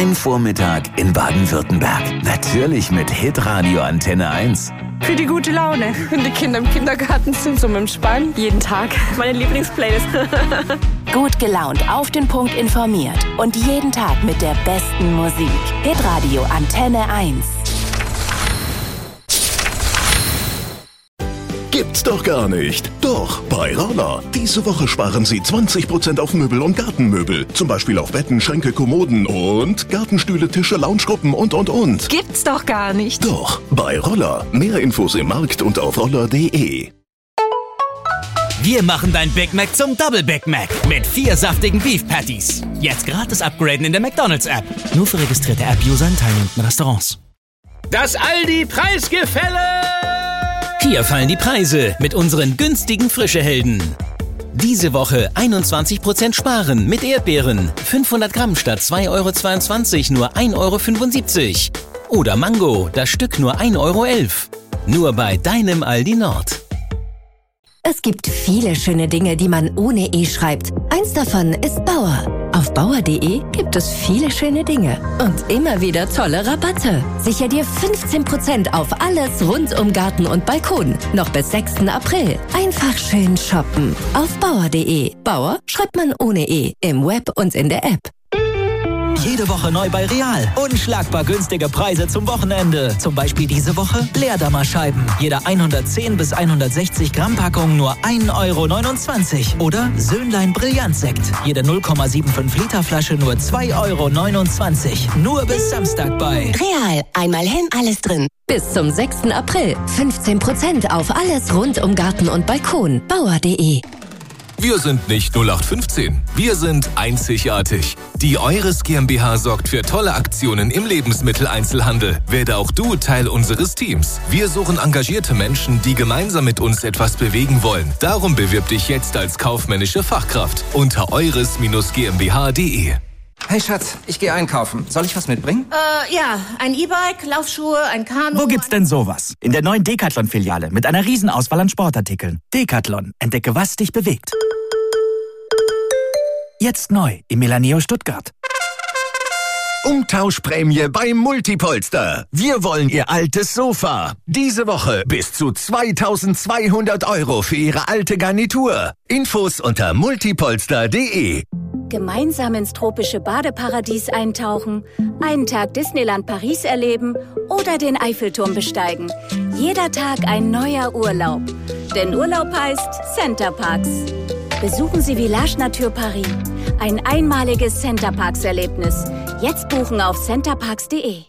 Dein Vormittag in Baden-Württemberg. Natürlich mit Hitradio Antenne 1. Für die gute Laune. Wenn die Kinder im Kindergarten sind, so mit dem Spann. Jeden Tag. Meine Lieblingsplaylist. Gut gelaunt, auf den Punkt informiert. Und jeden Tag mit der besten Musik. Hitradio Antenne 1. Gibt's doch gar nicht. Doch, bei Roller. Diese Woche sparen Sie 20% auf Möbel und Gartenmöbel. Zum Beispiel auf Betten, Schränke, Kommoden und Gartenstühle, Tische, Loungegruppen und. Gibt's doch gar nicht. Doch, bei Roller. Mehr Infos im Markt und auf roller.de. Wir machen dein Big Mac zum Double Big Mac mit 4 saftigen Beef Patties. Jetzt gratis upgraden in der McDonald's-App. Nur für registrierte App-User in teilnehmenden Restaurants. Das Aldi-Preisgefälle! Hier fallen die Preise mit unseren günstigen Frische-Helden. Diese Woche 21% sparen mit Erdbeeren. 500 Gramm statt 2,22 € nur 1,75 €. Oder Mango, das Stück nur 1,11 €. Nur bei deinem Aldi Nord. Es gibt viele schöne Dinge, die man ohne E schreibt. Eins davon ist Bauer. Auf bauer.de gibt es viele schöne Dinge und immer wieder tolle Rabatte. Sicher dir 15% auf alles rund um Garten und Balkon. Noch bis 6. April. Einfach schön shoppen. Auf bauer.de. Bauer schreibt man ohne E. Im Web und in der App. Jede Woche neu bei Real. Unschlagbar günstige Preise zum Wochenende. Zum Beispiel diese Woche Leerdammerscheiben. Jede 110 bis 160 Gramm Packung nur 1,29 €. Oder Söhnlein Brillantsekt. Jede 0,75 Liter Flasche nur 2,29 €. Nur bis Samstag bei Real. Einmal hin, alles drin. Bis zum 6. April. 15% auf alles rund um Garten und Balkon. Bauer.de. Wir sind nicht 0815, wir sind einzigartig. Die Eures GmbH sorgt für tolle Aktionen im Lebensmitteleinzelhandel. Werde auch du Teil unseres Teams. Wir suchen engagierte Menschen, die gemeinsam mit uns etwas bewegen wollen. Darum bewirb dich jetzt als kaufmännische Fachkraft unter eures-gmbh.de. Hey Schatz, ich gehe einkaufen. Soll ich was mitbringen? Ja, ein E-Bike, Laufschuhe, ein Kanu. Wo gibt's denn sowas? In der neuen Decathlon-Filiale mit einer Riesenauswahl an Sportartikeln. Decathlon, entdecke, was dich bewegt. Jetzt neu im Melaneo Stuttgart. Umtauschprämie bei Multipolster. Wir wollen Ihr altes Sofa. Diese Woche bis zu 2.200 € für Ihre alte Garnitur. Infos unter multipolster.de. Gemeinsam ins tropische Badeparadies eintauchen, einen Tag Disneyland Paris erleben oder den Eiffelturm besteigen. Jeder Tag ein neuer Urlaub. Denn Urlaub heißt Centerparks. Besuchen Sie Village Nature Paris. Ein einmaliges Centerparks-Erlebnis. Jetzt buchen auf centerparks.de.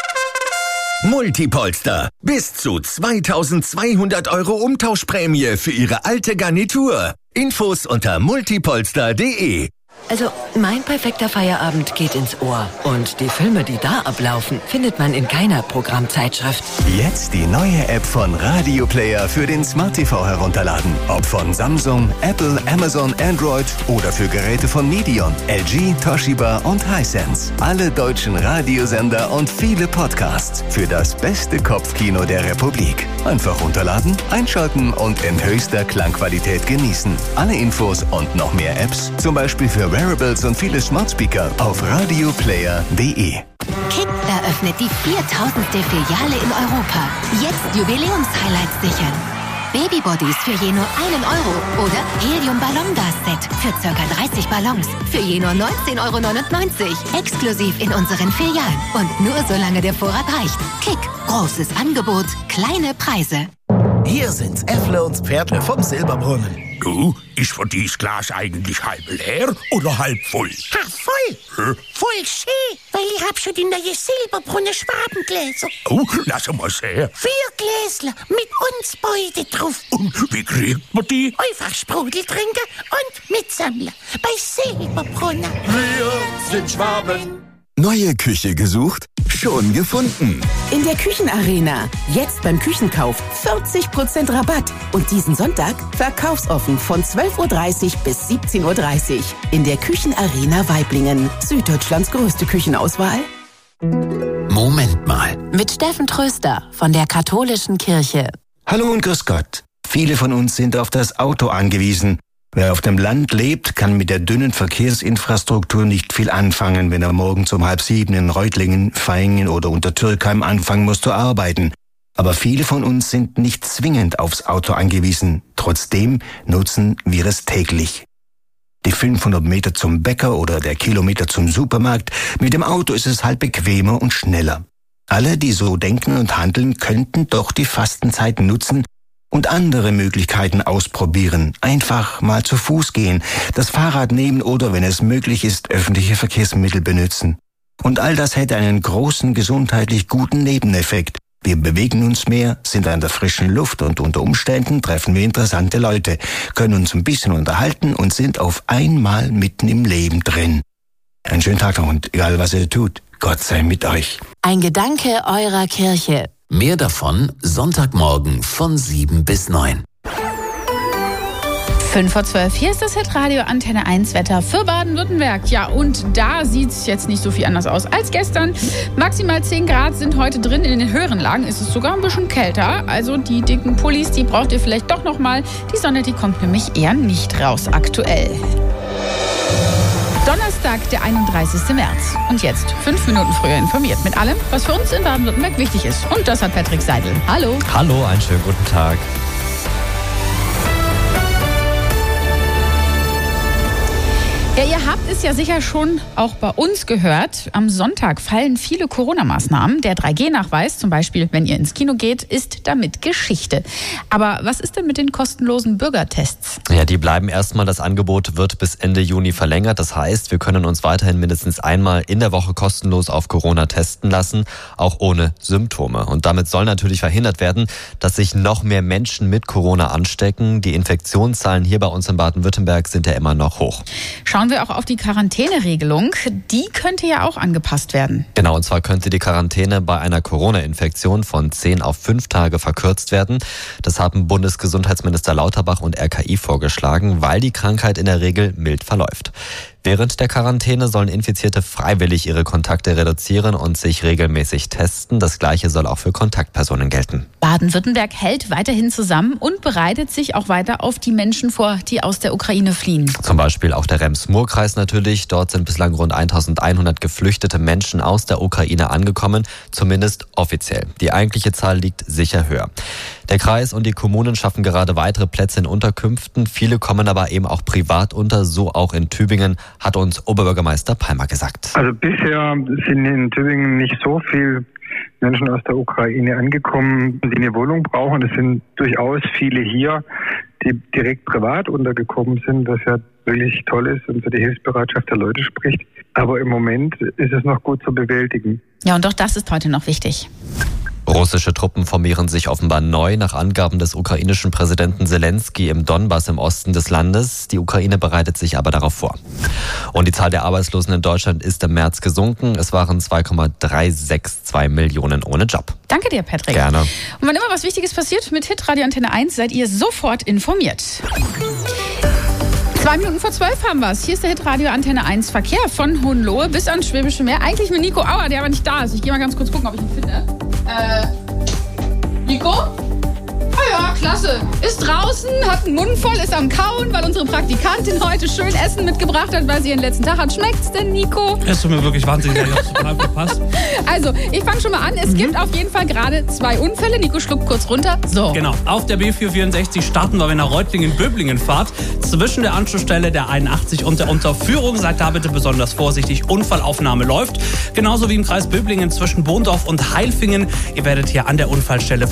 Multipolster. Bis zu 2.200 € Umtauschprämie für Ihre alte Garnitur. Infos unter multipolster.de. Also, mein perfekter Feierabend geht ins Ohr. Und die Filme, die da ablaufen, findet man in keiner Programmzeitschrift. Jetzt die neue App von Radio Player für den Smart TV herunterladen. Ob von Samsung, Apple, Amazon, Android oder für Geräte von Medion, LG, Toshiba und Hisense. Alle deutschen Radiosender und viele Podcasts für das beste Kopfkino der Republik. Einfach runterladen, einschalten und in höchster Klangqualität genießen. Alle Infos und noch mehr Apps, zum Beispiel für Wearables und viele Smart Speaker auf radioplayer.de. Kick eröffnet die 4000. Filiale in Europa. Jetzt Jubiläumshighlights sichern. Babybodies für je nur 1 € oder Helium-Ballongas-Set für ca. 30 Ballons für je nur 19,99 €. Exklusiv in unseren Filialen. Und nur solange der Vorrat reicht. Kick, großes Angebot, kleine Preise. Hier sind's Äffle und Pferdle vom Silberbrunnen. Du, ist für dies Glas eigentlich halb leer oder halb voll? Ha, voll. Voll schön, weil ich hab schon die neue Silberbrunner Schwabengläser. Oh, lass mal sehen. 4 Gläsler mit uns beide drauf. Und wie kriegt man die? Einfach Sprudel trinken und mitsammeln. Bei Silberbrunner. Wir sind Schwaben. Neue Küche gesucht? Schon gefunden. In der Küchenarena. Jetzt beim Küchenkauf 40% Rabatt. Und diesen Sonntag verkaufsoffen von 12:30 Uhr bis 17:30 Uhr. In der Küchenarena Waiblingen. Süddeutschlands größte Küchenauswahl. Moment mal. Mit Steffen Tröster von der Katholischen Kirche. Hallo und grüß Gott. Viele von uns sind auf das Auto angewiesen. Wer auf dem Land lebt, kann mit der dünnen Verkehrsinfrastruktur nicht viel anfangen, wenn er morgens um 6:30 in Reutlingen, Vaihingen oder Untertürkheim anfangen muss zu arbeiten. Aber viele von uns sind nicht zwingend aufs Auto angewiesen. Trotzdem nutzen wir es täglich. Die 500 Meter zum Bäcker oder der Kilometer zum Supermarkt, mit dem Auto ist es halt bequemer und schneller. Alle, die so denken und handeln, könnten doch die Fastenzeit nutzen und andere Möglichkeiten ausprobieren. Einfach mal zu Fuß gehen, das Fahrrad nehmen oder, wenn es möglich ist, öffentliche Verkehrsmittel benutzen. Und all das hätte einen großen gesundheitlich guten Nebeneffekt. Wir bewegen uns mehr, sind an der frischen Luft und unter Umständen treffen wir interessante Leute, können uns ein bisschen unterhalten und sind auf einmal mitten im Leben drin. Einen schönen Tag noch und egal was ihr tut, Gott sei mit euch. Ein Gedanke eurer Kirche. Mehr davon Sonntagmorgen von 7 bis 9. 5:12. Hier ist das Hitradio Antenne 1 Wetter für Baden-Württemberg. Ja, und da sieht es jetzt nicht so viel anders aus als gestern. Maximal 10 Grad sind heute drin. In den höheren Lagen ist es sogar ein bisschen kälter. Also die dicken Pullis, die braucht ihr vielleicht doch noch mal. Die Sonne, die kommt nämlich eher nicht raus aktuell. Donnerstag, der 31. März. Und jetzt 5 Minuten früher informiert mit allem, was für uns in Baden-Württemberg wichtig ist. Und das hat Patrick Seidel. Hallo. Hallo, einen schönen guten Tag. Ja, ihr habt es ja sicher schon auch bei uns gehört. Am Sonntag fallen viele Corona-Maßnahmen. Der 3G-Nachweis, zum Beispiel, wenn ihr ins Kino geht, ist damit Geschichte. Aber was ist denn mit den kostenlosen Bürgertests? Ja, die bleiben erstmal. Das Angebot wird bis Ende Juni verlängert. Das heißt, wir können uns weiterhin mindestens einmal in der Woche kostenlos auf Corona testen lassen, auch ohne Symptome. Und damit soll natürlich verhindert werden, dass sich noch mehr Menschen mit Corona anstecken. Die Infektionszahlen hier bei uns in Baden-Württemberg sind ja immer noch hoch. Schauen wir auch auf die Quarantäneregelung. Die könnte ja auch angepasst werden. Genau, und zwar könnte die Quarantäne bei einer Corona-Infektion von 10 auf 5 Tage verkürzt werden. Das haben Bundesgesundheitsminister Lauterbach und RKI vorgeschlagen, weil die Krankheit in der Regel mild verläuft. Während der Quarantäne sollen Infizierte freiwillig ihre Kontakte reduzieren und sich regelmäßig testen. Das Gleiche soll auch für Kontaktpersonen gelten. Baden-Württemberg hält weiterhin zusammen und bereitet sich auch weiter auf die Menschen vor, die aus der Ukraine fliehen. Zum Beispiel auch der Rems-Murr-Kreis natürlich. Dort sind bislang rund 1100 geflüchtete Menschen aus der Ukraine angekommen, zumindest offiziell. Die eigentliche Zahl liegt sicher höher. Der Kreis und die Kommunen schaffen gerade weitere Plätze in Unterkünften. Viele kommen aber eben auch privat unter, so auch in Tübingen, hat uns Oberbürgermeister Palmer gesagt. Also bisher sind in Tübingen nicht so viele Menschen aus der Ukraine angekommen, die eine Wohnung brauchen. Es sind durchaus viele hier, die direkt privat untergekommen sind, was ja wirklich toll ist und für die Hilfsbereitschaft der Leute spricht. Aber im Moment ist es noch gut zu bewältigen. Ja, und auch das ist heute noch wichtig. Russische Truppen formieren sich offenbar neu nach Angaben des ukrainischen Präsidenten Zelensky im Donbass im Osten des Landes. Die Ukraine bereitet sich aber darauf vor. Und die Zahl der Arbeitslosen in Deutschland ist im März gesunken. Es waren 2,362 Millionen ohne Job. Danke dir, Patrick. Gerne. Und wann immer was Wichtiges passiert mit Hitradio Antenne 1, seid ihr sofort informiert. 11:02 haben wir es. Hier ist der Hitradio Antenne 1 Verkehr von Hohenlohe bis ans Schwäbische Meer. Eigentlich mit Nico Auer, der aber nicht da ist. Ich gehe mal ganz kurz gucken, ob ich ihn finde. Nico? Ah ja, klasse. Ist draußen, hat einen Mund voll, ist am Kauen, weil unsere Praktikantin heute schön Essen mitgebracht hat, weil sie ihren letzten Tag hat. Schmeckt's denn, Nico? Es tut mir wirklich wahnsinnig leid, ich hab's total verpasst. Also, ich fange schon mal an. Es gibt auf jeden Fall gerade 2 Unfälle. Nico schluckt kurz runter. So. Genau, auf der B464 starten wir, wenn ihr Reutlingen-Böblingen fahrt. Zwischen der Anschlussstelle der 81 und der Unterführung. Seid da bitte besonders vorsichtig. Unfallaufnahme läuft. Genauso wie im Kreis Böblingen zwischen Bohndorf und Heilfingen. Ihr werdet hier an der Unfallstelle